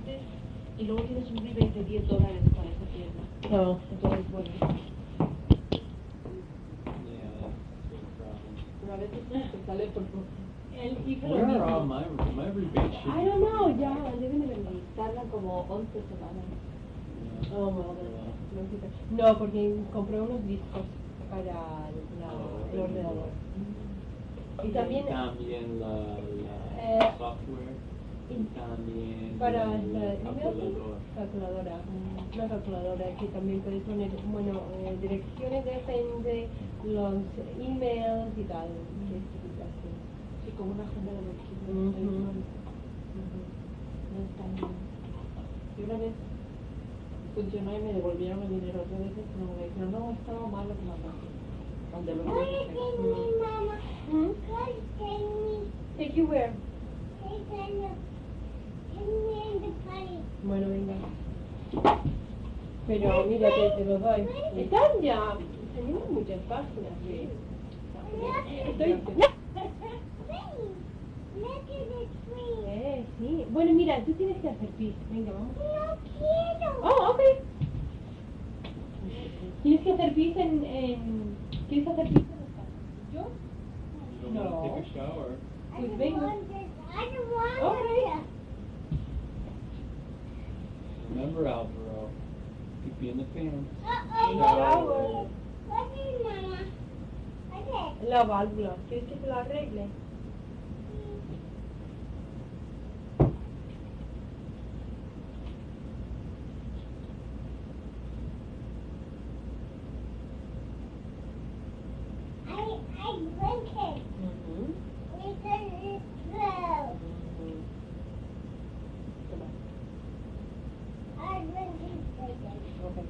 estudiantes y luego tienes un rebate de $10 para esa tienda. No. Entonces, bueno. Yeah, that's a problem. Pero a veces te sale por poco. Él hizo lo Where are mismo. all my rebates? Should I don't know, ya. Deben de venir. Tardan como 11 semanas. Yeah. Oh, well, no, porque compré unos discos para el ordenador. Y también También la software. Y también para la la calculadora. una calculadora que también puedes poner, bueno, direcciones de los emails y tal. Que es así. Sí, como una agenda de registro. Ujú. No está bien. Y una vez funcionó y me devolvieron el dinero. Otras veces no me dijeron, no, estaba mal lo que mandaste. Donde lo Take you where? Bueno, venga. Pero mira, te lo doy. Están ya. Tenemos muchas páginas. Sí. Estoy... sí. Bueno, mira, tú tienes que hacer pis. Venga, vamos. No quiero. Oh, ok. Tienes que hacer pis ¿Quieres hacer pis en los pasos? ¿Yo? You don't want to take a shower. Pues venga. I don't want Okay. it. Remember, Alvaro, keep you in the pants. Shower. What is Mama? Okay. La válvula. ¿Quieres que te la arregle? I drink it. Because it's slow. I drink it. Okay.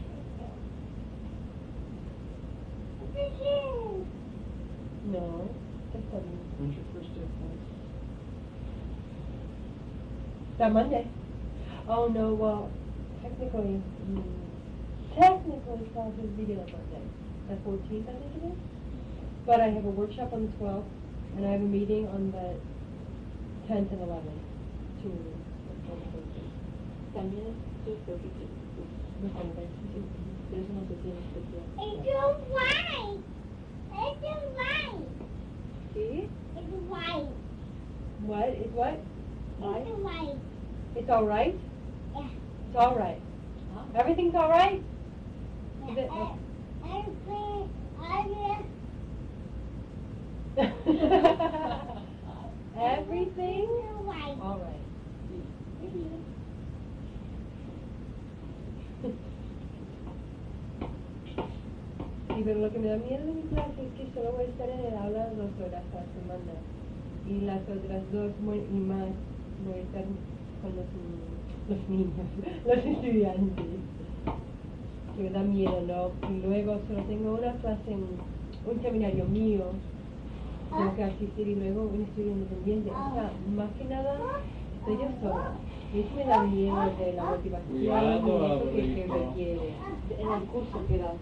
It's you. No, está bien. When's your first day of class? That Monday. Oh no, well, technically class is beginning of Monday. The 14th, I think it is. But I have a workshop on the 12th, and I have a meeting on the 10th and 11th. También estoy porque es una sesión especial. It's your white. It's your white. See? It's white. What? It's what? It's white. It's all right? Yeah. It's all right. Everything's all right? Is it? Everything? All right. Sí, pero lo que me da miedo de mi clase es que solo voy a estar en el aula 2 horas a la semana. Y las otras 2 y más voy a estar con los niños, los estudiantes. Que me da miedo, ¿no? Y luego solo tengo una clase un seminario mío, tengo que asistir y luego un estudio independiente. O sea, más que nada estoy yo sola. Y eso me da miedo de la motivación y eso que requiere. En el curso que da.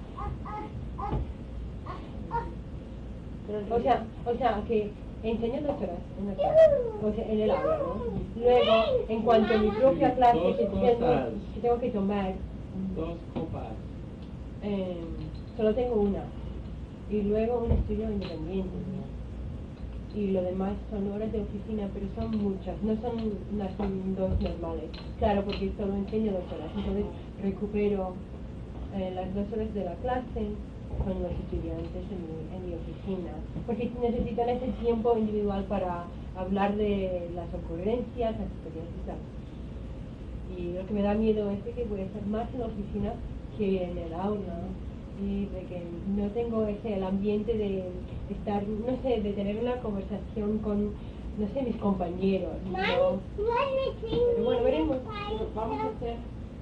O sea, que enseño 2 horas en la clase, o sea, en el aula, ¿no? Luego, en cuanto a mi propia clase que tengo que tomar, 2 copas. solo tengo una. Y luego un estudio independiente, ¿no? Y lo demás son horas de oficina, pero son muchas, no son las 2 normales. Claro, porque solo enseño 2 horas, entonces recupero las 2 horas de la clase con los estudiantes en mi oficina, porque necesitan ese tiempo individual para hablar de las ocurrencias, las experiencias y tal. Y lo que me da miedo es de que voy a estar más en la oficina que en el aula, y de que no tengo el ambiente de estar, no sé, de tener una conversación con, no sé, mis compañeros, ¿no? Pero bueno, veremos. Vamos a hacer.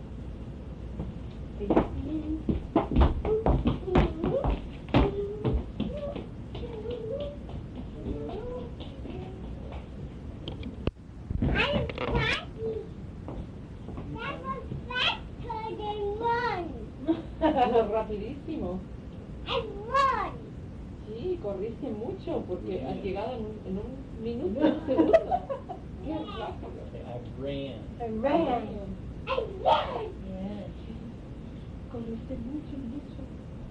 Rapidísimo. Sí, corriste mucho porque has llegado en un minuto, un segundo. I ran. I ran. I ran. Yeah. Corriste mucho, mucho.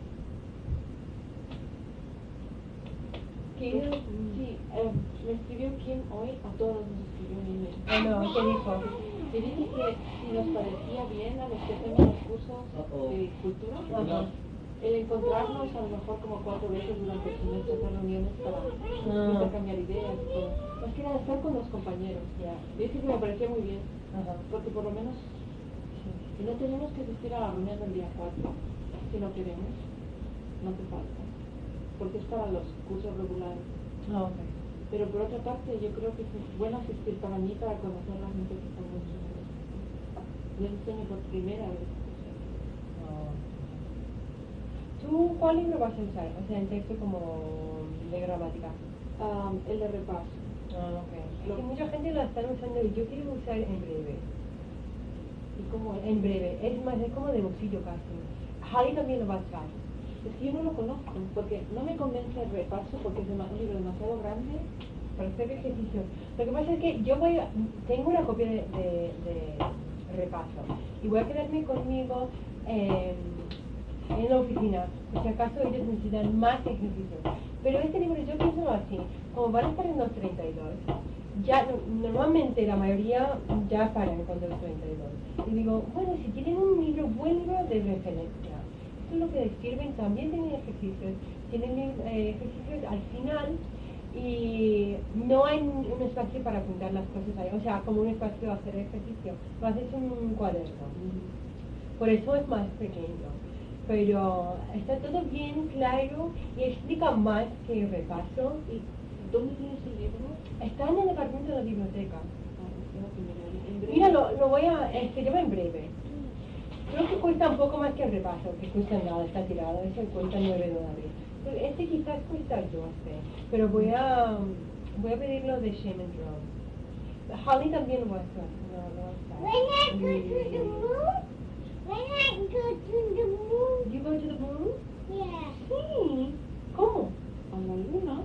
Kim, Sí, me escribió Kim hoy, a todos nos escribió un email. no, ¿qué dijo? Y dice que si nos parecía bien a los que hacemos los cursos Uh-oh. de cultura, Ajá. el encontrarnos a lo mejor como 4 veces durante el semestre, hacer reuniones para intercambiar ideas y todo. Más que nada estar con los compañeros. Ya. Dice que me parecía muy bien, Ajá. porque por lo menos Sí. no tenemos que asistir a la reunión del día 4, si no queremos, no hace falta, porque es para los cursos regulares. Ah, ok. Pero por otra parte, yo creo que es bueno asistir para mí, para conocer a la gente que está mucho en el Yo enseño por primera vez. Ah. ¿Tú cuál libro vas a usar? O sea, en texto como de gramática. El de repaso. Ah, ok. Es que mucha gente lo está usando y yo quiero usar en breve. ¿Y cómo es? En breve. Es más, es como de bolsillo casi. Harry también lo va a usar. Es que yo no lo conozco, porque no me convence el repaso, porque es un libro demasiado grande. Para hacer ejercicio. Lo que pasa es que yo tengo una copia de repaso y voy a quedarme conmigo en la oficina, por si acaso ellos necesitan más ejercicio. Pero este libro yo pienso así, como van a estar en los 32, ya normalmente la mayoría ya paran con los 32. Y digo, bueno, si tienen un buen libro de referencia, esto es lo que les sirven, también tienen ejercicios, tienen ejercicios al final. Y no hay un espacio para apuntar las cosas ahí, o sea, como un espacio a hacer ejercicio, lo haces en un cuaderno. Por eso es más pequeño, pero está todo bien claro y explica más que el repaso. ¿Y dónde tienes el libro? Está en el departamento de la biblioteca. Tengo que mirar. En breve. Mira, lo voy a, se llama en breve. Creo que cuesta un poco más que el repaso, que cuesta nada, está tirado, eso cuesta $9. Este quizás cuesta 12, pero voy a pedirlo de Shame and Drone. Holly también lo va a hacer. When I go to the moon, when I go to the moon, You go to the moon? yeah. Sí. ¿Cómo? A la luna.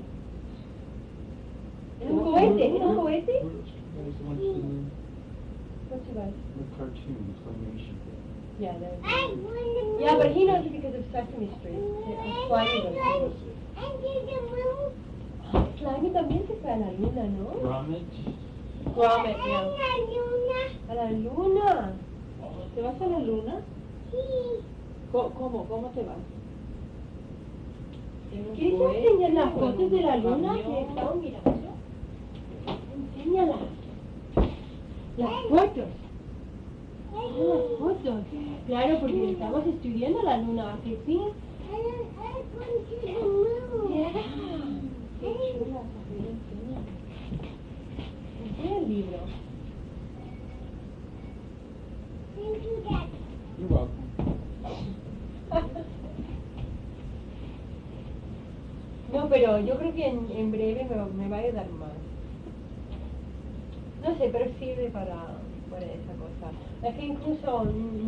¿En un cohete? ¿En un cohete? Where's the one to the moon? What's it like? The cartoon, Claymation. Yeah, there. I want the moon. Yeah, but he knows it because of Sesame Street. Slimy goes to And to the moon. Slimy también se fue a la luna, ¿no? Gromit. Gromit, And yeah. la luna. A la luna. ¿Te vas a la luna? Sí. ¿Cómo? ¿Cómo te vas? ¿En un ¿Quieres cohete enseñar las o en fotos de la un luna avión? que estamos mirando? Enséñalas. Las fotos. Las fotos. Claro, porque estamos estudiando la luna, ¿que sí? I want to the moon. Yeah. Qué chula, Sofía, enseña. Enseña el libro. Thank you, Dad. You're welcome. No, pero yo creo que en breve me va a ayudar más. No sé, pero sirve para esa cosa. Es que incluso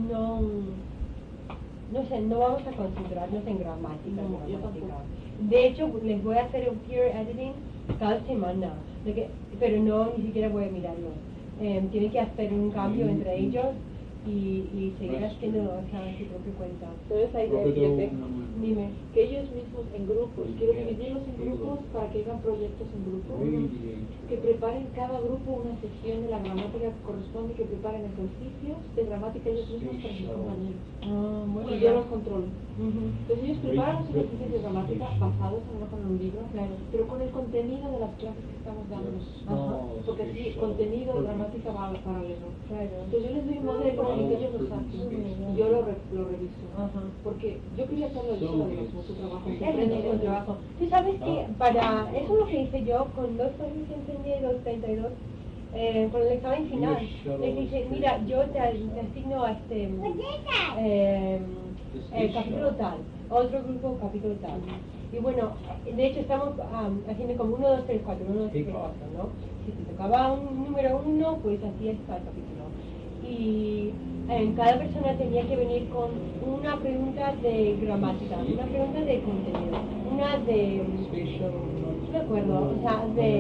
no sé, no vamos a concentrarnos en gramática. No, yo tampoco. De hecho, les voy a hacer un peer editing cada semana, pero no, ni siquiera voy a mirarlo. Tienen que hacer un cambio entre ellos y seguir haciendo, o sea, su propia cuenta. Pero esa idea que yo tengo, Dime. que ellos mismos en grupos, quiero dividirlos en grupos para que hagan proyectos en grupo, que preparen cada grupo una sección de la gramática que corresponde, que preparen ejercicios de gramática ellos mismos para sus compañeros. Ah, bueno, Y ya. yo los controlo. Ujú. Entonces ellos preparan los ejercicios de gramática basados a lo mejor en un libro, Claro. pero con el contenido de las clases que estamos dando. Porque así contenido de gramática va paralelo. Claro. Entonces yo les doy un modelo y ellos lo sacan. Y yo lo reviso. Ajá. Porque yo quería hacerlo de sola, digamos, como su trabajo. Es un trabajo. Tú sabes que para eso es lo que hice yo con dos cosas que enseñé, 232, con el examen final. Les dije, mira, yo te asigno a este What is that? capítulo tal, otro grupo capítulo tal. Y bueno, de hecho estamos haciendo como 1, 2, 3, 4, 1, 2, 3, 4, ¿no? Si te tocaba un número 1, pues así está el capítulo. Y cada persona tenía que venir con una pregunta de gramática, una pregunta de contenido, una de, no me acuerdo, o sea, de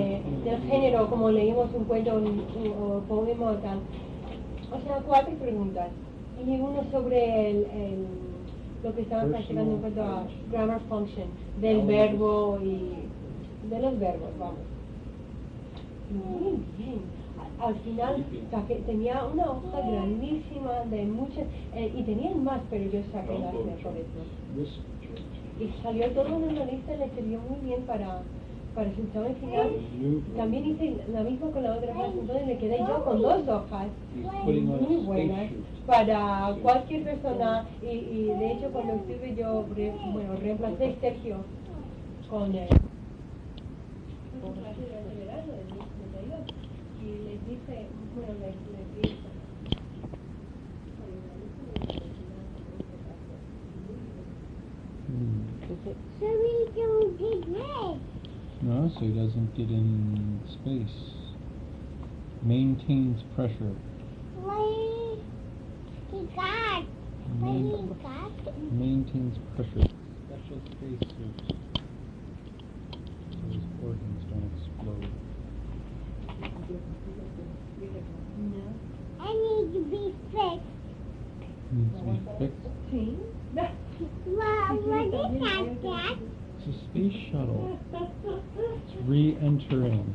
del género, como leímos un cuento o poema o tal. O sea, 4 preguntas. Y uno sobre lo que estaban practicando en cuanto a grammar function, del verbo y de los verbos, vamos. Muy bien. Al final tenía una hoja grandísima de muchas, y tenían más, pero yo saqué las mejores, ¿no? Y salió todo en una lista y le sirvió muy bien para su examen final. También hice la misma con la otra clase, entonces me quedé yo con 2 hojas muy buenas para cualquier persona, y de hecho cuando estuve yo, reemplacé a Sergio con él. Y les dije, les dije. So we don't get red. No, so he doesn't get in space. Maintains pressure. Why he got? Why he got? Maintains pressure. Special space suit. So his organs don't explode. I need to be fixed. Needs to be fixed. What is that, Dad? It's a space shuttle. It's re-entering.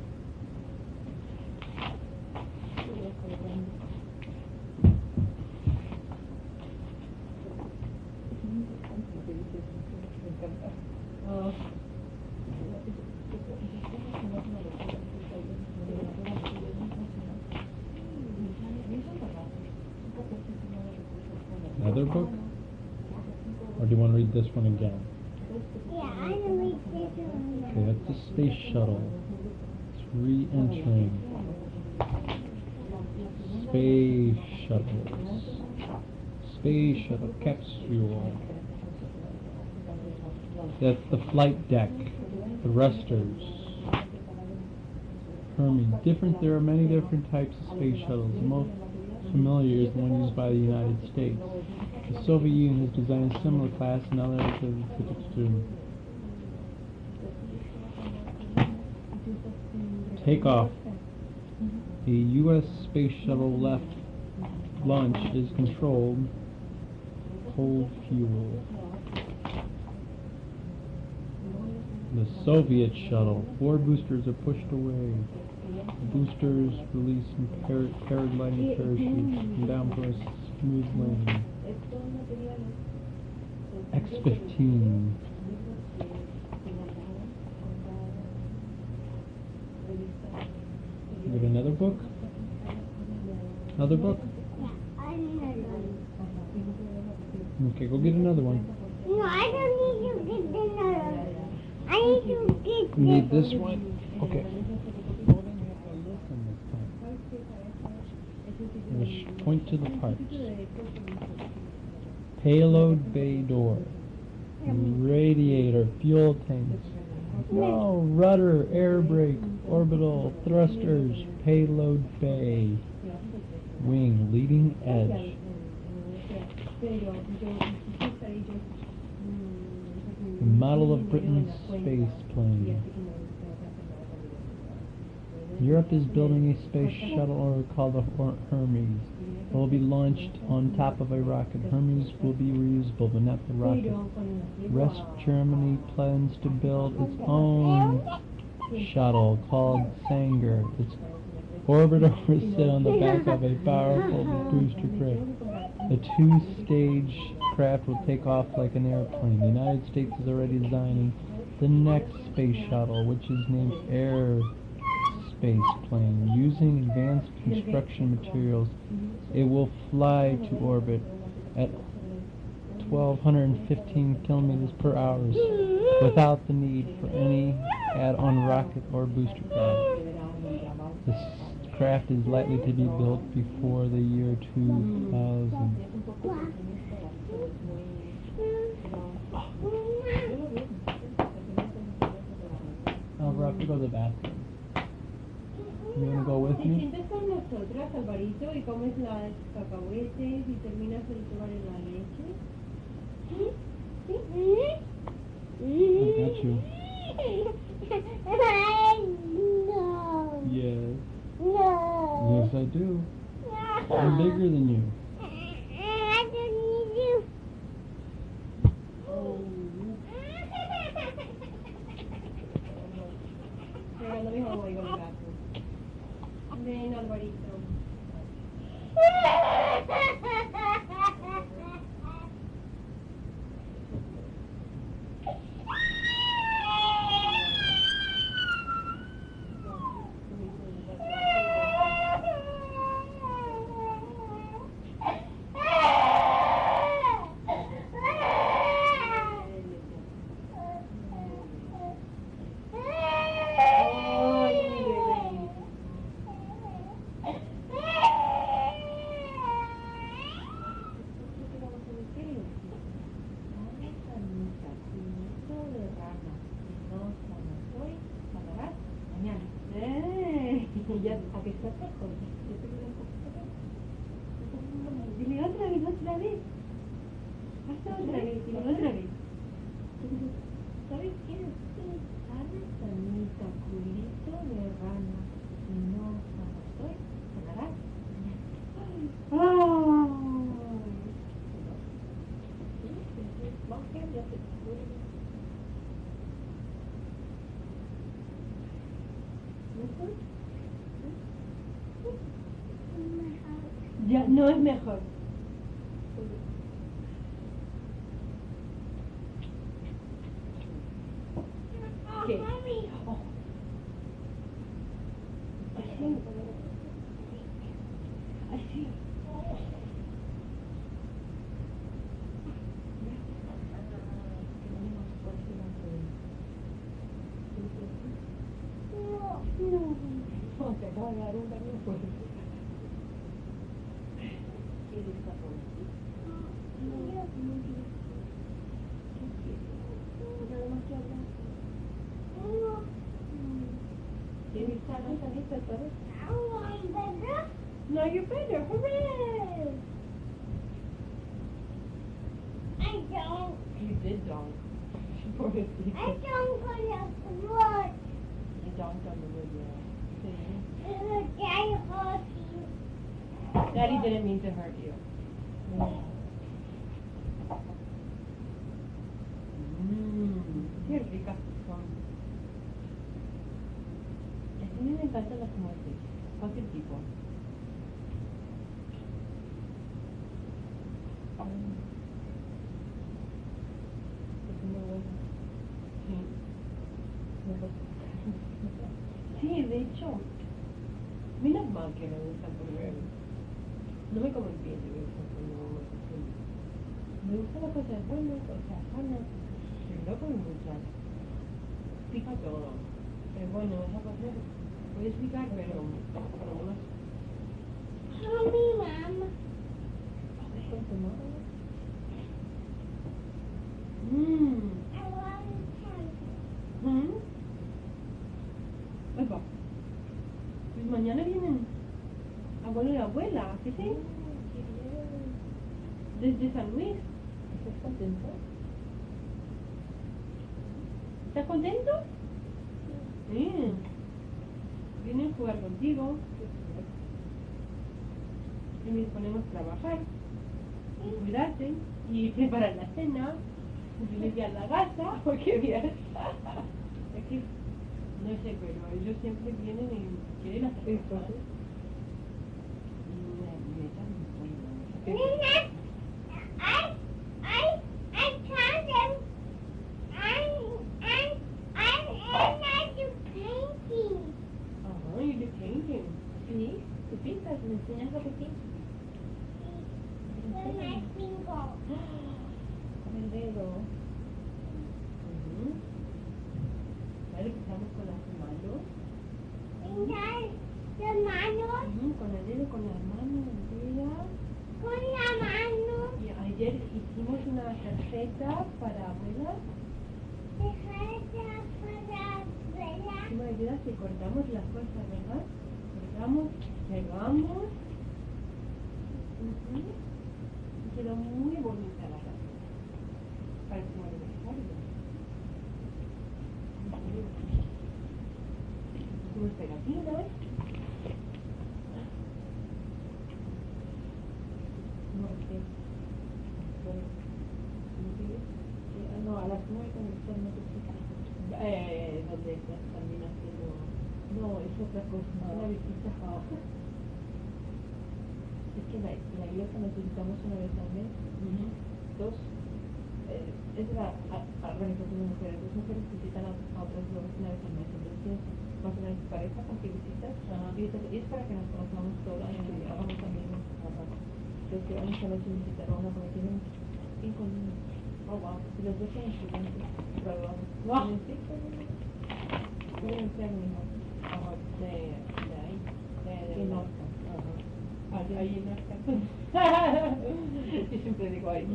Another book? Or do you want to read this one again? Yeah, I know read this one. Okay, that's the space shuttle. It's re-entering. Space shuttles. Space shuttle capsule. That's the flight deck. The thrusters. Hermes. There are many different types of space shuttles. The most familiar is the one used by the United States. The Soviet Union has designed a similar class and others have to takeoff. A U.S. space shuttle left launch is controlled cold fuel. The Soviet shuttle. 4 boosters are pushed away. The boosters release paragliding parachutes and down for a smooth landing. X-15. You got another book? Another book? Yeah, I need another one. Okay, go get another one. No, I don't need to get another one. I need to get You need this this one? Okay. I'm going to point to the parts. Payload bay door. Radiator, fuel tanks. No, rudder, air brake, orbital, thrusters, payload bay. Wing, leading edge. The model of Britain's space plane. Europe is building a space shuttle called the Hermes. It will be launched on top of a rocket. Hermes will be reusable, but not the rocket. West Germany plans to build its own shuttle called Sanger. Its orbiter will sit on the back of a powerful booster craft. The 2-stage craft will take off like an airplane. The United States is already designing the next space shuttle, which is named Air Space Plane. Using advanced construction materials, it will fly to orbit at 1,215 kilometers per hour without the need for any add-on rocket or booster craft. This craft is likely to be built before the year 2000. I'll have to go to the bathroom. You want to go with Te me? sientas con nosotras, Alvarito, y comes las cacahuetes y terminas de tomar la leche. I got you. I know. Yes, I do. I'm bigger than you. I don't need you. Pero no me voy a ir al gato. Ven, Alvarito. Ay, mi bebé. Ya, ¿a qué estás lejos? Dile otra vez, otra vez. Hazlo otra vez, dile otra vez. ¿Sabes qué? Ana, sanita, culito de rana. Si no sano soy, sanarás. Ya, no es mejor. ¿Qué? Oh. Así. Así. No, te acabo de dar un baño fuerte. ¿Qué es esta cosa? Nada más que hablar. ¿Tienes ganas de salir otra vez? No, you're better. Hooray! I don't. You did donk. I Pobrecito. don't want to work. You donked on the wood, yeah. Daddy hurt you. Daddy didn't mean to hurt you. Qué ricas son. A mí me encantan las nueces. Cualquier tipo. Es muy bueno. Sí. Sí, de hecho. Menos mal que me gustan porque no me como el pie de veces cuando me gustan las cosas buenas, cosas sanas, pero no como muchas. Pica todo. Pero bueno, esa cosa puede picar, pero no más. Mommy, Mama. Con tu mamá. I want to. Ahí va. Pues mañana vienen abuelo y abuela, ¿qué sí? Desde San Luis. ¿Estás contento? ¿Estás contento? Sí. Vienen a jugar contigo. Y nos ponemos a trabajar. Y cuidarte. Y preparar la cena. Y limpiar la casa. Porque bien. Es que, no sé, pero ellos siempre vienen y quieren hacer cosas. Y me echan un pollo. Nina, I found them. I do painting. Oh, you do painting. Sí, tú pintas, me enseñas lo que pintas. With my finger. Con el dedo. Vale, empezamos con las manos. Pintar las manos Con el dedo, con las manos enteras. con la mano. Y ayer hicimos una tarjeta para abuela. Dejar para verla. ¿Tú me ayudas y cortamos las cosas, verdad? Cortamos, pegamos. Y quedó muy bonita la tarjeta. Parece un aniversario. Hicimos pegatinas. también haciendo... No, es otra cosa, es una visita. Es que la iglesia necesitamos una vez al mes. Dos, es la organización de mujeres. Dos mujeres visitan a otras dos una vez al mes. Entonces tienes más o menos pareja con que visitas. Y es para que nos conozcamos todas y que hagamos amigos. Entonces que vamos a ver si visitar a una porque tienen 5 niños. Oh, wow. Y los dos son estudiantes graduados. Wow. Tienen 5 niños. Tienen 6 niños. De ahí. Y Norca. Ahí en Norca. Yo siempre digo ahí.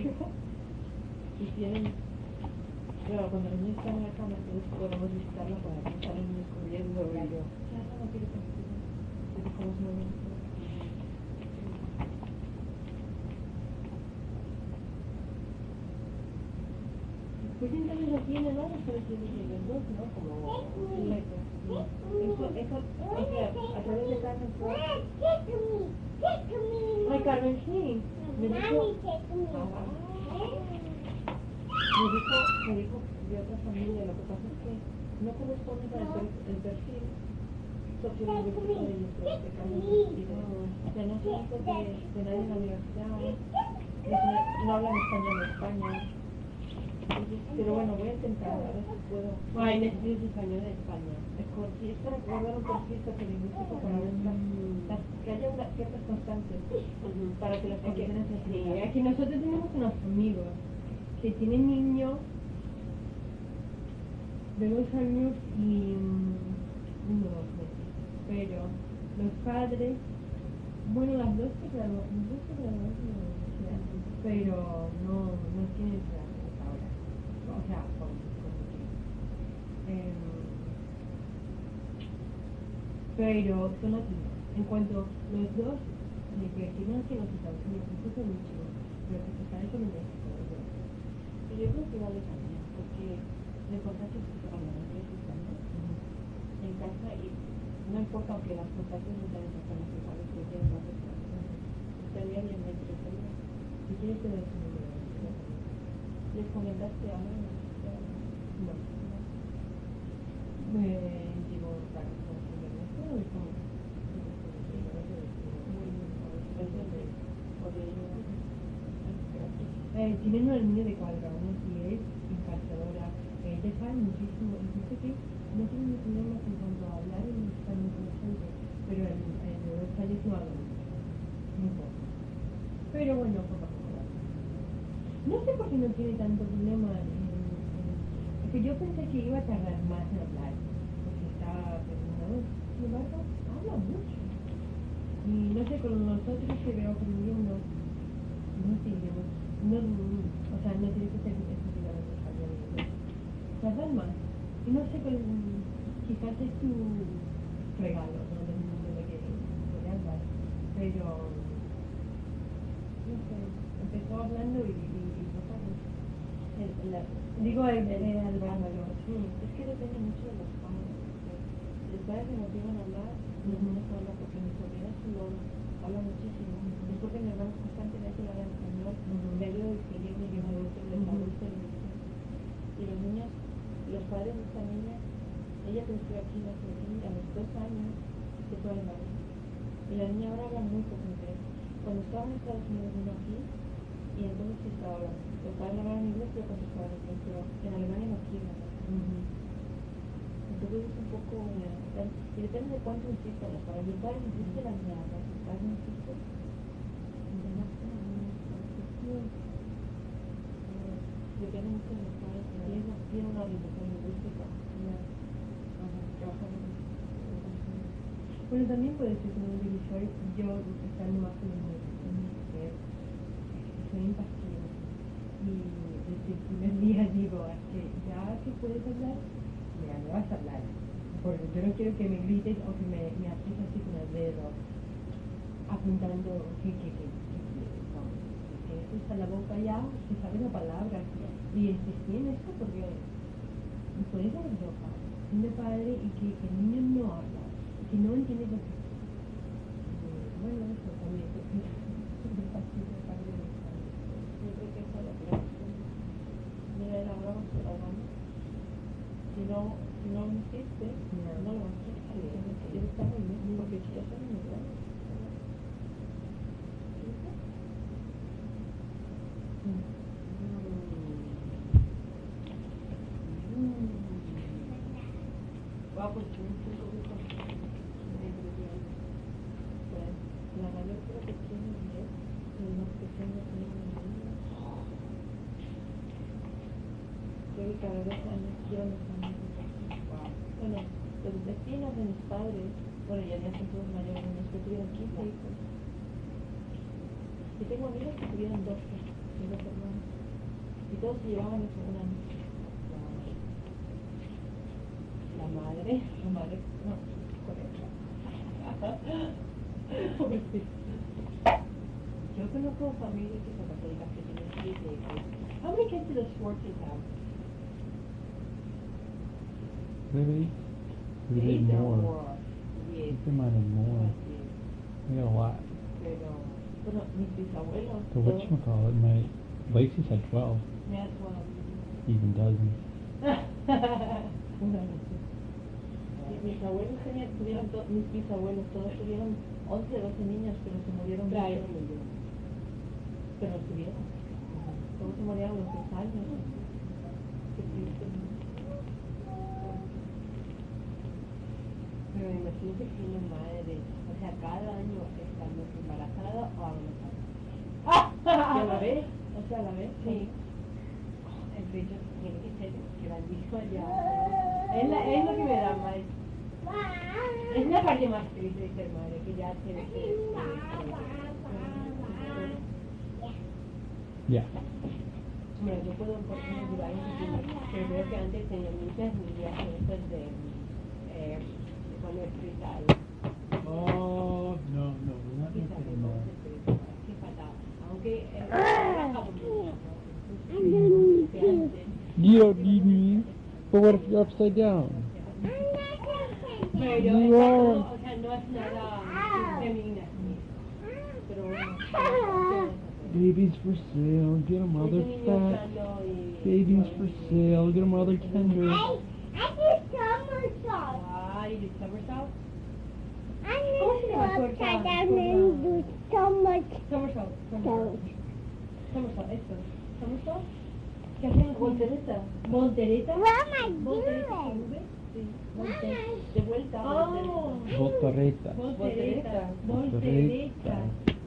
Y tienen, claro, cuando los niños están en la cama, entonces podemos visitarla para que están los niños corriendo y yo, ya no quiero partir. Entonces, ¿cómo se mueven? Pues entonces aquí en el lado solo tiene los dos, ¿no? Como... Eso, o sea, a través de Carmen fue... Ay, Carmen, sí. Me dijo de otra familia, lo que pasa es que no corresponde para el perfil sociolingüístico de ellos, de Carmen. O sea, no son hijos de nadie en la universidad, no hablan español en España. Pero bueno, voy a intentar, a ver si puedo. Ay, necesito español de España. Si es para guardar un perfil sociolingüístico para ver que haya ciertas constantes para que las condiciones se Sí, aquí nosotros tenemos unos amigos que tienen niños de 2 años y 1 o 2 meses. Pero los padres, bueno, las dos se graduaron en la universidad, pero no tienen clases ahora. O sea, con pero son latinos. En cuanto los dos que tienen aquí en los Estados Unidos, estos son muy chicos, pero que están hecho en México. Pero yo creo que vale también, porque lo importante es que se vayan a español en casa y no importa aunque las constantes no sean exactamente iguales, que tienen más clases. Estaría bien me interesaría. Si quieres te doy su número. ¿Les comentaste algo? No. Digo, para que no se vean esto, es como... Tienen una niña de 4 años y es encantadora. Ella sabe muchísimo, incluso que no tiene ni problemas en cuanto a hablar y estar muy conocente, pero el de 2 años no habla muy poco. Pero bueno, poco a poco. No sé por qué no tiene tanto problema porque yo pensé que iba a tardar más en hablar, porque está terminado. Sin embargo, habla mucho. Y no sé, con nosotros que veo aprendiendo, no seguiremos, o sea, no tiene que ser exclusivamente español y inglés. Tardan más. Y no sé, quizás es tu regalo, ¿no? Del mundo de que puede hablar. Pero, no sé, empezó hablando y no sabe. Digo, el bárbaro, sí. Es que depende mucho de los padres. Los padres se motivan a hablar, los niños hablan porque mi sobrina habla muchísimo. Es porque mi hermano constantemente le habla en español, me ayuda a distinguir mi idioma de otro, les gusta el inglés. Y los niños, los padres de esta niña, ella creció aquí, nació aquí, a los 2 años se fue a Alemania. Y la niña ahora habla muy poco inglés. Cuando estaba en Estados Unidos vino aquí y entonces sí estaba hablando. Los padres hablaban inglés, pero contestaban en inglés, pero en Alemania no quieren hablar. Entonces es un poco y depende de cuánto insistan los padres. Los padres insisten la niña habla, los padres no insisten. Depende mucho de los padres. Tiene una orientación lingüística. Bueno, también puede ser como un divisor, yo estando más en el mujer, soy impasible. Y desde el primer día digo, es que ya que puedes hablar, mira, me vas a hablar. Porque yo no quiero que me grites o que me haces así con el dedo, apuntando que no. Que eso está en la boca ya, se sabe la palabra. Y insistí en eso porque puedes haber dos padres, un padre y que el niño no habla, que no entiende lo que bueno, eso también, porque es fácil de padre de padre. Yo creo que esa es la clave. Mira, él hablaba, si no Creo que cada 2 años llevan los años. Bueno, los vecinos de mis padres, bueno, ya son todos mayores, unos que tuvieron 15 hijos. Y tengo amigos que tuvieron 12 hermanos. Y todos se llevaban eso un año. La madre. La madre, no, correcto. Pobrecito. Yo conozco familias que son católicas que tienen 7 hijos. How many kids do the Schwartzes have? Really? We did 8 or more. more. I Yes. think they might have more. Yes. We got a lot. Pero, Bueno, mis bisabuelos. So whatchamacallit, my Lacey's had 12, that's one. even dozens. Mis abuelos tuvieron, mis bisabuelos todos tuvieron 11, 12 niños, pero se murieron. Claro. Pero los tuvieron. Todos se morían a los 6 años. Qué triste. Pero imagínate que una madre, o sea, cada año estando embarazada o a lo mejor. ¿Y a la vez? O sea, a la vez. Sí. El pecho tiene que ser grandísimo ya. Es lo que me da más. Es la parte más triste de ser madre, que ya tiene que Yeah. Bueno, yo puedo durar un poquito, pero creo que antes tenía muchas niñas esas de poner frital. Oh, no, we're not Qué making that. fatal. Aunque era fabuloso. You don't need me. But what if you're upside down? Pero You está are. todo, o sea, no es nada femenina. Pero bueno, Babies for sale. Get them while ese they're niño fat. sano y... Babies for sale. Get them while they're tender. I did somersault. Ay, ¿de somersault? I ¿Cómo se need to llama tu upside orca? down and do somersault. Somersault. Somersault, esto. Somersault. ¿Qué hacemos? Voltereta. ¿Voltereta? What am I ¿Voltereta con doing? V? Sí. Mama. De vuelta. Oh. Voltereta. Voltereta. Voltereta. Voltereta.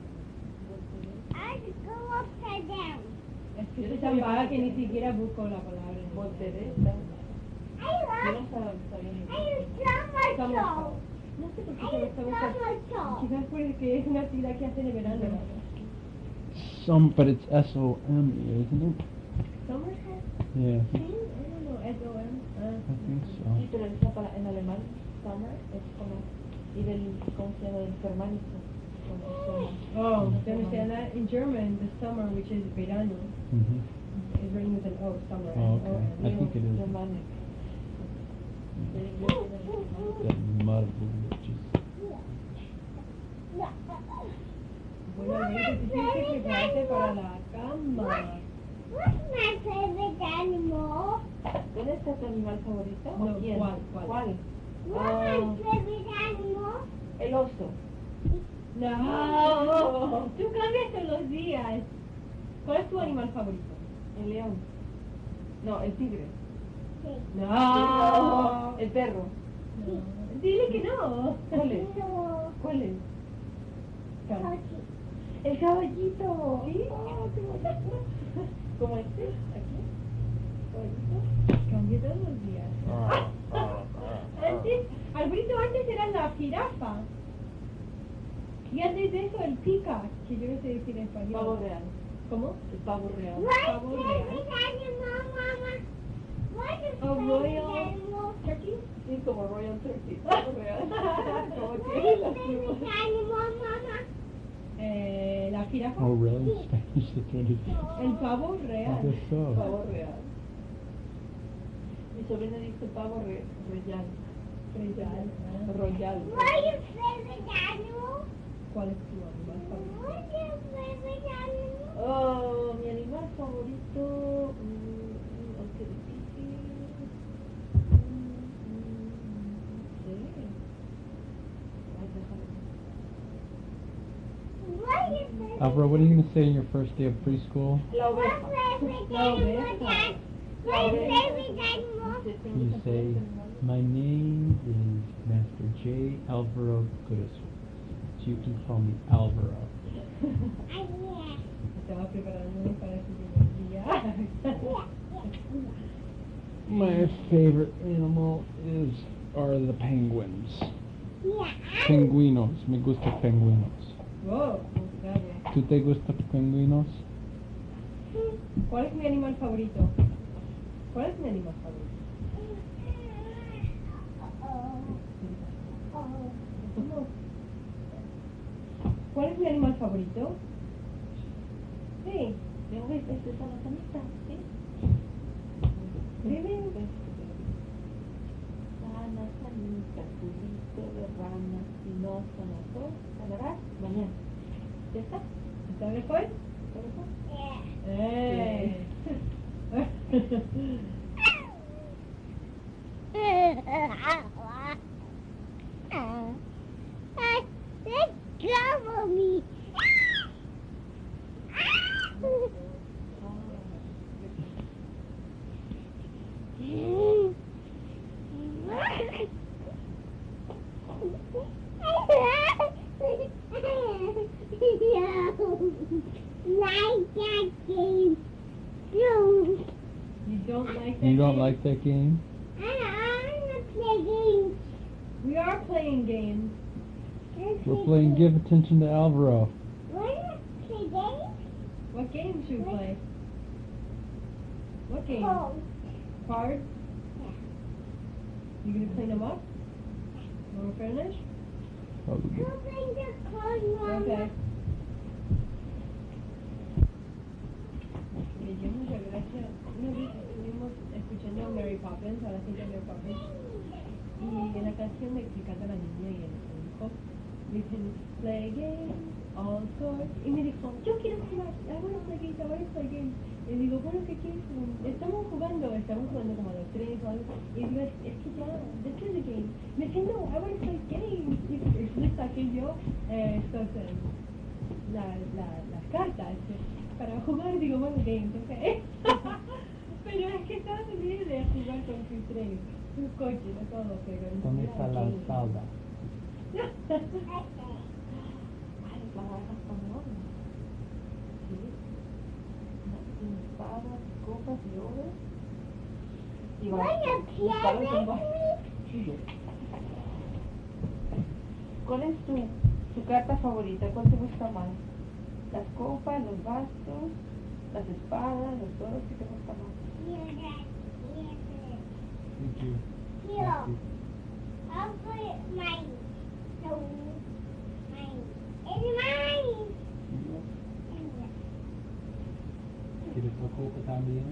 I go upside down. Es que soy tan vaga que ni siquiera busco la palabra. Voltereta. I Yo no love sabía. somersault. No sé por qué I se me do está buscando. somersault. Quizás porque es una actividad que hacen en verano. But it's S-O-M-E, isn't it? ¿Somersault? Yeah, Sí, no, S-O-M. I think Sí, so. pero esa para, en alemán, summer es como, y del, ¿cómo se llama? Del germánico. Como summer. Oh, you understand that? In German, the summer, which is verano, Mm-hmm. is written with an O, summer. Oh, okay. O-M. I think it is. Germanic. Del inglés viene del germánico. That mud which is... Bueno, Alberto, tú tienes que prepararte para la cama. What's my favorite animal? ¿Dónde está tu animal favorito? No, ¿O quién? ¿cuál? What's my favorite animal? El oso. No, tú cambias todos los días. ¿Cuál es tu animal favorito? El león. No, el tigre. No. El perro. No. Dile que no. ¿Cuál es? No. ¿Cuál es? Turkey. El caballito. ¿Sí? Oh, qué bonito. ¿Cómo este? Aquí. Caballito. Cambié todos los días. Antes, Alberto, antes era la jirafa. Y antes de eso el pica, que yo no sé decir en español. Pavo real. ¿Cómo? El pavo real. What's my favorite animal, Mama? What's your A favorite royal animal? turkey. Sí, como Royal Turkey. Pavo real. Como What's tiene your las favorite plumas. animal, Mama? La jirafa. Oh, really? Spanish, that's what it is. El pavo I real. guess so. Pavo real. Mi sobrina dice pavo royal. Royal. What's your favorite animal? ¿Cuál es tu animal favorito? What's your favorite animal? Oh, mi animal favorito. Oh, qué difícil. No sé. Ay, déjame. What's your favorite Alvaro, what are you going to say in your first day of preschool? La What's oveja. favorite La animal, oveja. Dad? What's your favorite animal? You say, my name is Master J. Alvaro Goodis. You can call me Alvaro. I yeah. estaba preparándome para su primer día. My favorite animal are the penguins. Yeah. Pingüinos. Me gusta pingüinos. Wow, claro. ¿Tú te gusta pingüinos? ¿Cuál es mi animal favorito? ¿Cuál es mi animal favorito? ¿Cuál es mi animal favorito? Sí. ¿Me ves? Esta es la sanita, ¿sí? Dime. Sana, sanita, culito de rana, espinosa, nator, sanarás mañana. ¿Ya está? ¿Está mejor? ¿Está mejor? ¡Eh! Let go of me. Like that game. No. You don't like that You don't game? like that game? I don't want to play games. We are playing games. We're playing Give Attention to Alvaro. Wanna play games? What games should we play? What games? Oh. Cards? You gonna clean them up? When we're finished? Probably. Go bring the card, Mama. Okay. Oye, muchas gracias. Una vez estuvimos escuchando a Mary Poppins, a la cinta de Mary Poppins, y en la canción de que canta la niña y el hijo, dicen, play games, all sorts, y me dijo, yo quiero jugar, I wanna play games, I wanna play games. Y digo, bueno, ¿qué quieres? Estamos jugando como a los 3 o algo, y digo, es que ya, this is a game. Me dice, no, I wanna play games. Y le saqué yo las cartas para jugar, digo, bueno, games, ok. Pero es que estaba feliz de jugar con sus tres, sus coches, no todo, pero ¿Dónde era está la games. espada? Ay, la barra con oro. Sí. Espadas, copas y oro. Y Wanna bastos. Los palos son bastos. play with me? ¿Cuál es tu carta favorita? ¿Cuál te gusta más? ¿Las copas, los bastos, las espadas, los toros? ¿Qué te gusta más? Thank you. Here. I'll put mine. No. Mine. It's mine. ¿Quieres la copa también?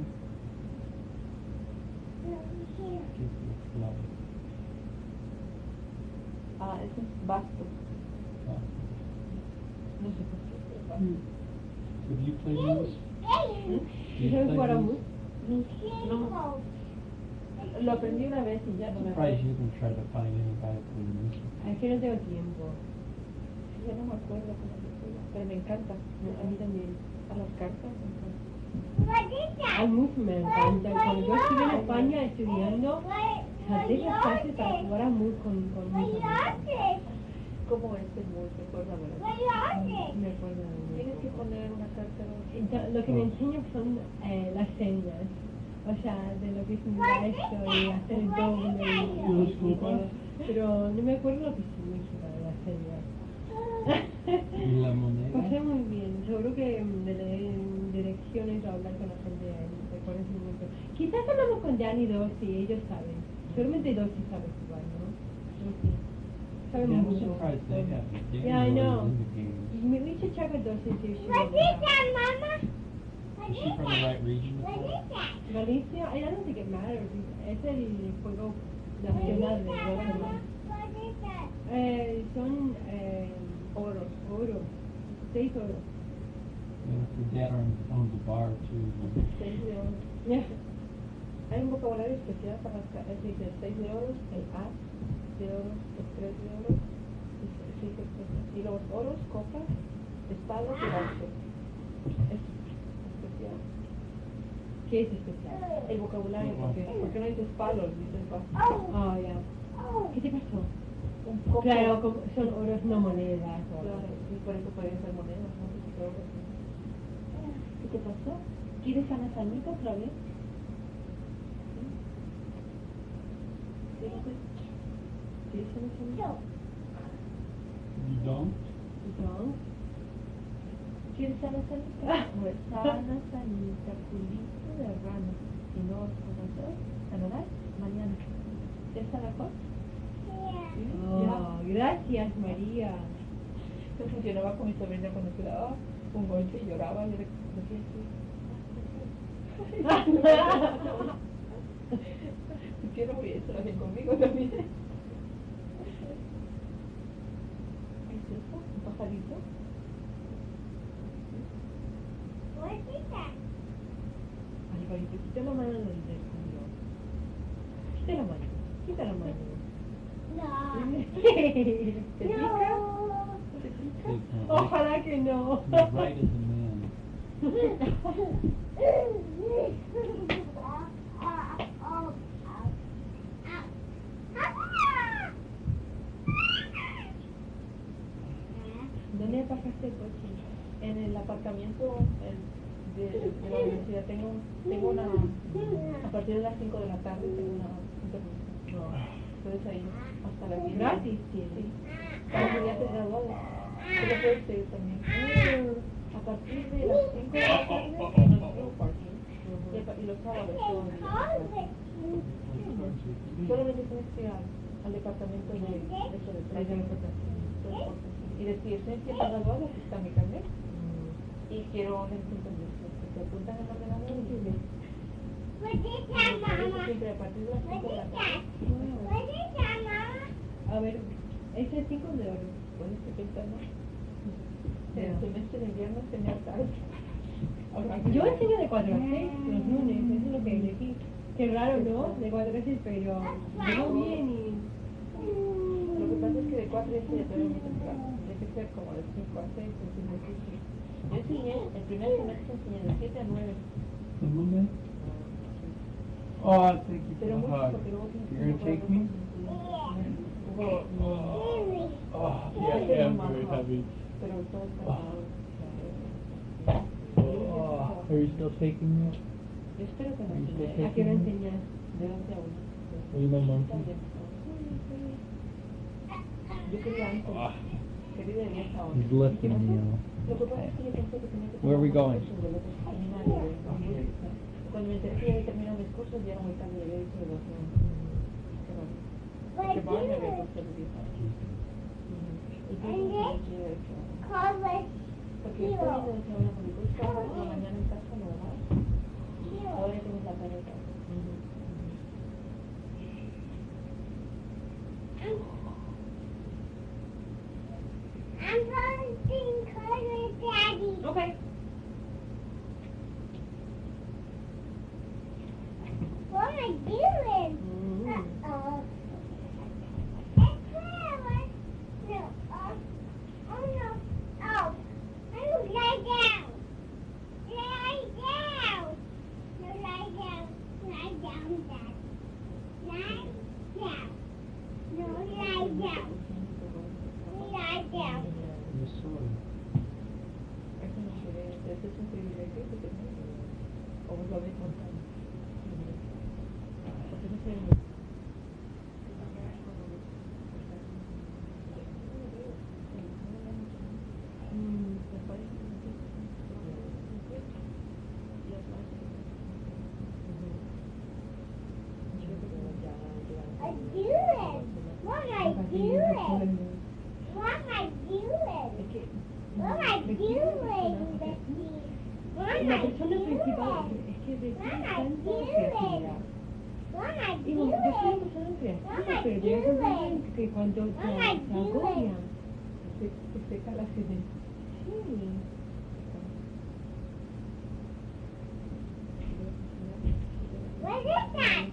Here. ¿Qué es la clave? Ah, ese es bastos. Ah. No sé por qué. Have you played these? ¿Y sabes jugar a mus? No. Lo aprendí una vez y ya no me Surprised acuerdo. you didn't try to find anybody playing this. Es que no tengo tiempo. Ya no me acuerdo cómo se juega. Pero me encanta. A mí también. A las cartas me encanta. What is that? A mus me encanta. Cuando yo estuve en España estudiando, salté las What clases para jugar a mus con mis amigos. ¿Cómo es el muy? Recuérdame. Me acuerdo de Tienes que poner una carta. Lo que me enseño son las señas, o sea, de lo que significa esto y hacer el doble y todo. Pero no me acuerdo lo que significa las señas. ¿Y la moneda? Pasé muy bien, seguro que de leer direcciones o hablar con la gente de conocimiento. Quizás hablamos con Jan y Dossi, ellos saben. Seguramente Dossi sabe jugar, ¿no? Dossi. Sabe Yeah, I'm mucho. surprised they have the game Yeah, I know. in the games. We should check with Dossi and see if she What knows is how. that, Mama? What Is she is from the that? right region? What is that? Galicia, I don't think it matters. Es el juego What nacional is de that, Guatemala. Mama? What is that? Son oro, 6 oro. Yeah, her dad owns a bar too. 6 de oro. Yeah. Hay un vocabulario especial para las cartas. Dice el 6 de oro, el as de oro, el 3 de oro. Y los oros, copas, espadas y bastos. Es especial. ¿Qué es especial? El vocabulario, porque no dices palos, dices bastos. Oh, Oh, ya. oh. ¿Qué te pasó? Un copo. Claro, son oros, no monedas. Claro, y por eso pueden ser monedas, ¿no? Porque oro, ¿Sí qué pasó? ¿Quieres Ana Sanita otra vez? ¿Sí? ¿Quieres Ana Sanita? You don't? No. ¿Quieres Ana Sanita? Pues Ana Sanita, culito de rana. Si no os conozco, a nadar mañana. ¿Ya está mejor? Oh, gracias, María. Esto funcionaba con mi sobrina cuando se daba un golpe y lloraba y yo le decía si quiero morir, eso lo hacen conmigo también. ¿Qué es eso? ¿Un pajarito? Alvarito, quita la mano del culo. Quita la mano, quita la mano. ¿Te pica? ¿Te pica? Ojalá que no. You're right as a man. ¿Dónde aparcaste el coche? En el aparcamiento de la universidad. Tengo una, a partir de las 5 de la tarde tengo una intervención. Puedes ir hasta las 10. Gratis, Sí. sí. Para los estudiantes graduados. Tú lo puedes pedir también. A partir de las 5 de la tarde no tengo parking. Y los sábados todo el día. Solamente tienes que ir al departamento de eso de tránsito. Y decir, soy estudiante graduado, aquí está mi carnet. Y quiero necesito que te apuntan en el ordenador y dices, siempre a partir de las 5 de la tarde. A ver, ese es 5 de oro. Bueno, estoy pensando. Ya. El semestre de invierno enseñar tarde. Yo enseño de 4 a 6 los lunes, eso es lo que elegí. Qué raro, ¿no? De 4 a 6, pero llegó bien y... Lo que pasa es que de 4 a 6 ya te muy temprano. Tiene que ser como de 5 a 6, yo enseñé, el primer semestre enseñé de 7 a 9. The Monday? Oh, thank you for Pero the mucho hug. porque luego tienes You're gonna take me? Oh, yeah, I am very heavy. Pero todo Oh, are you still taking me? yo espero que no Are you still enseñe. ¿A qué hora taking me? enseñas? De 11 a 1. Are you my monkey? Yo quería antes. Quería de 10 a 11. He's lifting me now. Lo que pasa es que yo pensé que tenía que Where are we tomar going? cursos de lotes seminarios de música. Cuando me enteré que ya había terminado mis cursos, ya era muy tarde, ya había dicho de los porque Barney me había puesto de 10 años. Y yo no sabía que había hecho. Porque estoy viendo de ahora con mi curso, por la mañana en casa, no más. Ahora ya tengo la tarde en casa. I'm going to call your daddy. Okay. What am I doing? Uh-oh. It's clever. No. Oh, no. Oh. I will lie down. Lie down. No, lie down. Lie down, Dad. Lie down. No, lie down. Lie down. You're sorry. Eso no se ve, ese es un privilegio que tenemos. O vos lo ves montando. Porque no se ve. Me parece que no tiene. I do it. What am I doing? What am I doing? Es que What am I doing, Becky? What am La I persona principal doing? es que requiere Mamá, tanta dime. creatividad. What am I Y bueno, yo soy una doing? persona creativa, Mamá, pero llega un dime. momento que cuando se Mamá, agobia. se seca la gente. Sí. What is that?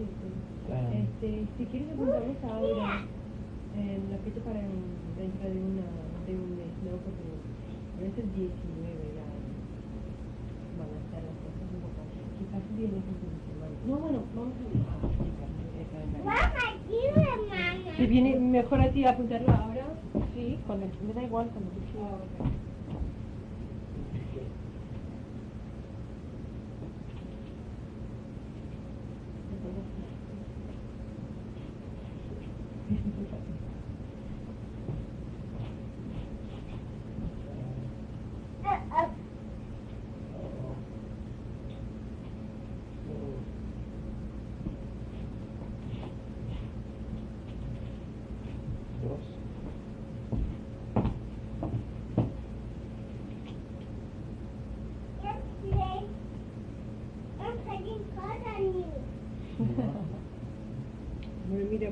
Si quieres apuntamos ahora la fecha para dentro de un mes, ¿no? Porque a veces 19 ya van a estar las cosas un poco, quizás viene el fin de semana. No, bueno, vamos a ver el calendario. What am I doing, Mama? ¿Te viene mejor a ti apuntarlo ahora? Sí, cuando me da igual cuando tú quieras.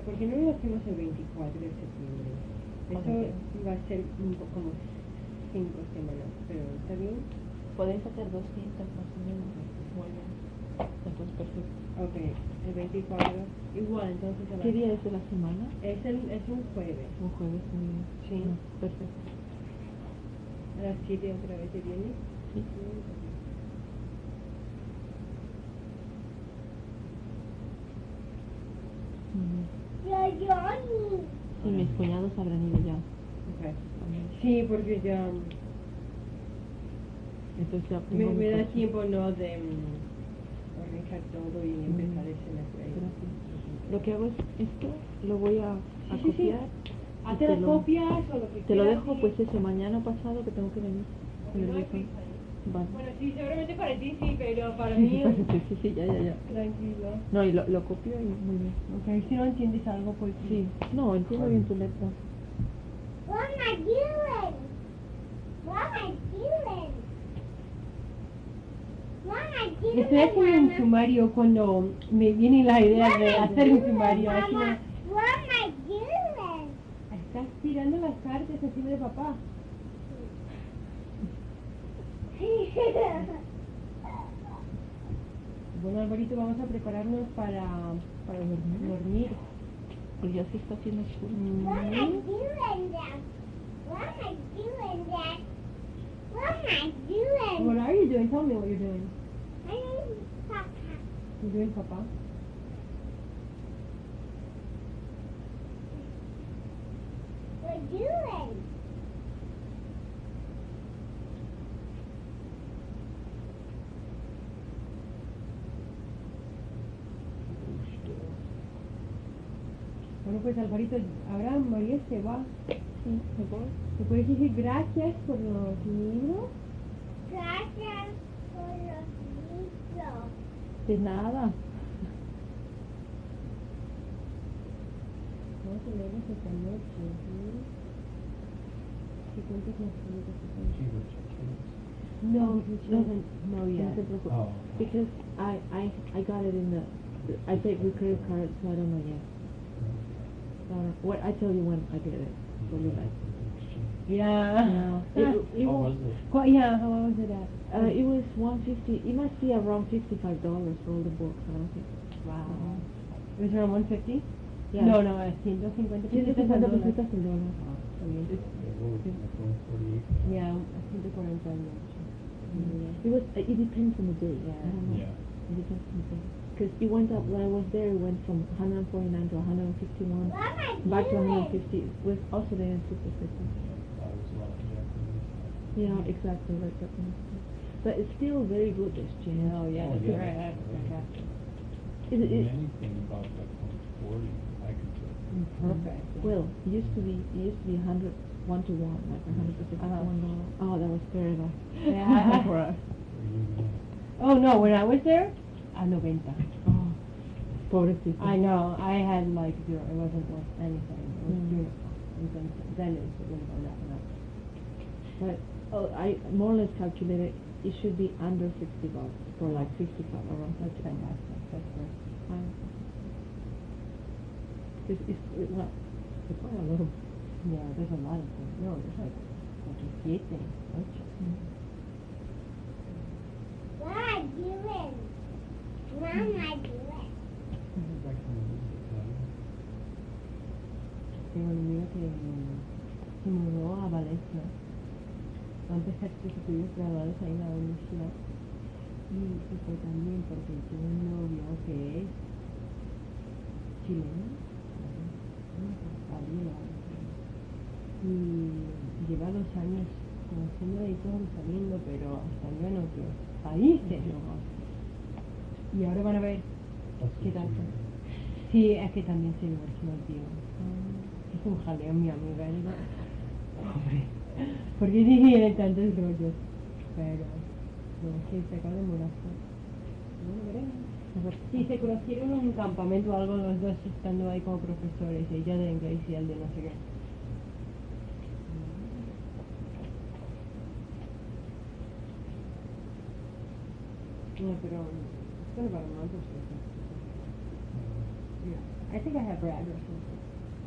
¿por qué no lo hacemos el 24 de septiembre? Eso va a ser un poco como 5 semanas, pero ¿está bien? Podéis hacer 200 más o menos. Muy bien. Entonces, perfecto. Ok, el 24. Igual, entonces a ¿Qué día es de la semana? Es un jueves. Un jueves, muy bien. Sí. Perfecto. A las 7 otra vez te viene. Sí. Johnny. Sí, mis cuñados habrán ido ya. Ok. También. Sí, porque ya Entonces ya me pongo mi da coche. tiempo, ¿no? De organizar todo y empezar el semestre. Gracias. Lo que hago es esto, lo voy a Sí, sí, sí. copiar. y Hazte las copias o lo que Te lo quieras dejo y- pues eso, mañana pasado que tengo que venir. Ok, En el no hay buzón. prisa, ¿eh? Vale. Bueno, sí, seguramente para ti sí, pero para Sí, mí sí, ya. tranquilo. No, y lo copio y muy bien. Ok, si no entiendes algo, pues Sí, no, entiendo bien tu letra. What am I doing? What am I doing? What am I doing, Estoy haciendo un Mama? sumario cuando me viene la idea What de am I hacer un doing, sumario. Así Mama? no- What am I doing? Estás tirando las cartas encima de papá. Bueno, Alvarito, vamos a prepararnos para dormir. Pues ya se está haciendo oscuro. What am I doing, Dad? What am I doing, Dad? What am I doing? What are you doing? Tell me what you're doing. I'm doing Papa. You're doing papá. What are you doing? Bueno, pues Alvarito, ahora María se va. Sí, me voy. ¿Me puedes decir gracias por los libros? Gracias por los libros. De nada. Vamos a leerlos esta noche. ¿Sí? ¿Qué cuentas más bonitas que son? She was kids. No, she no, doesn't know No yet. te preocupes. Oh. Because I got it in the, I paid with credit card, so I don't know yet. What I tell you when I get it. What do you like? Yeah. It How won't- was it? Quite, yeah, how was it at? It was 150. It must be around $55 for all the books. I don't think. Wow. It was around 150? Yeah. No, 150 pesetas al 150 dólar. pesetas el dólar. Está bien. What was it, like 148? Yeah, a 148. It was. It depends on the day. Yeah. I don't know. Yeah. It depends on the day. Because it went up when I was there. It went from 149 to 151, What am I back to doing? 150. With also the super system. It was a lot of Japanese. Yeah, exactly like that. But it's still very good exchange. Oh, yeah, Oh, that's yeah. right. That's fantastic. Anything about like 140, I could do. Perfect. Well, it used to be 100 1 to 1, like 100% Uh-huh. $1. Oh, that was very bad. Yeah. For us. Were you Oh, no, when I was there, a 90. Oh, pobrecito. I know, I had like zero. It wasn't worth anything. It was Mm. beautiful. And then it would have gone up and up. But I more or less calculated it should be under $60 for like 55 around. That's fantastic. That's good. Because it's quite a lot of. Yeah, there's a lot of them. No, there's like 47, 8. What am I doing? What am I doing? like from Tengo un amigo que se mudó a Valencia. Va a empezar sus estudios graduados ahí en la universidad. Y fue también porque tiene un novio que es chileno. Gabriela. Y lleva 2 años conociendo y todo saliendo, pero estando en otros países. Y ahora van a ver qué tal. Sí, es que también se divorció el tío. Es un jaleo mi amiga, digo. Pobre. ¿Por qué tiene tantos rollos? Pero, no, sí, se acaba de embarazar. Bueno, veremos. Sí, se conocieron en un campamento o algo, los dos estando ahí como profesores, ella de inglés y él de no sé qué. No, pero, esto no para más, pues, yeah. I I think I have read or something.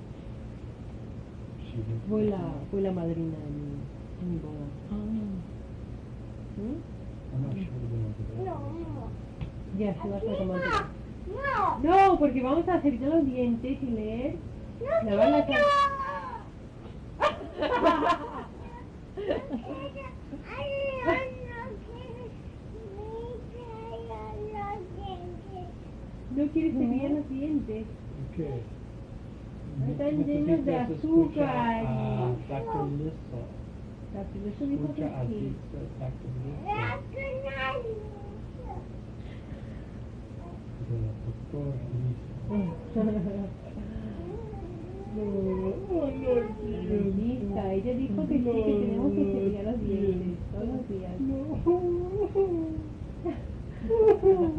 She did. Fue la madrina de mi boda. ¿Mm? I'm not sure we're gonna do that. No. Ya, se va a hacer romántica. No. No, porque vamos a cepillar los dientes y leer. No Lavar la quiero. cara. No quieres cepillar los dientes. Okay. Están llenos de azúcar. Dr. Lissa. Eso dijo que Escucha a sí. Dr. Lissa. De la doctora Lissa. Lisa, ella dijo que sí, que tenemos que cepillar los dientes todos los días.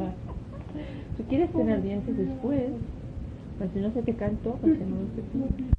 ¿Tú quieres tener dientes después? Pues si no se te cantó, pues que no se te...